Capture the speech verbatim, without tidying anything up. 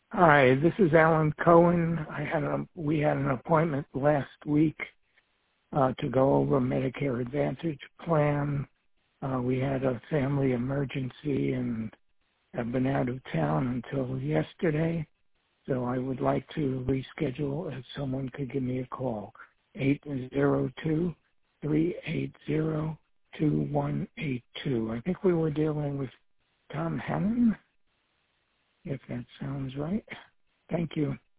Hi, this is Alan Cohen. I had a, we had an appointment last week uh, to go over Medicare Advantage plan. Uh, we had a family emergency and have been out of town until yesterday. So I would like to reschedule if someone could give me a call. eight zero two, three eight zero, two one eight two. I think we were dealing with Tom Hannon, if that sounds right. Thank you.